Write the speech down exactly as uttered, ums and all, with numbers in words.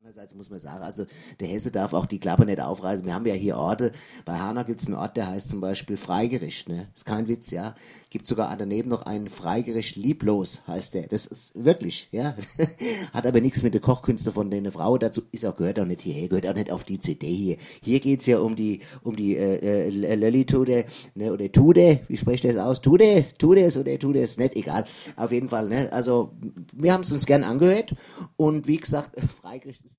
Einerseits muss man sagen, also der Hesse darf auch die Klappe nicht aufreißen. Wir haben ja hier Orte, bei Hanau gibt es einen Ort, der heißt zum Beispiel Freigericht, ne? Ist kein Witz, ja. Gibt sogar daneben noch einen Freigericht lieblos, heißt der. Das ist wirklich, ja. Hat aber nichts mit der Kochkünste von der Frau dazu, ist auch, gehört auch nicht hierher, gehört auch nicht auf die C D hier. Hier geht's ja um die, um die, äh, äh, Lolitude, ne, oder Tude, wie spricht das aus? Tude, Tudes oder Tudes, nicht, egal. Auf jeden Fall, ne. Also, wir haben es uns gern angehört und wie gesagt, Freigericht ist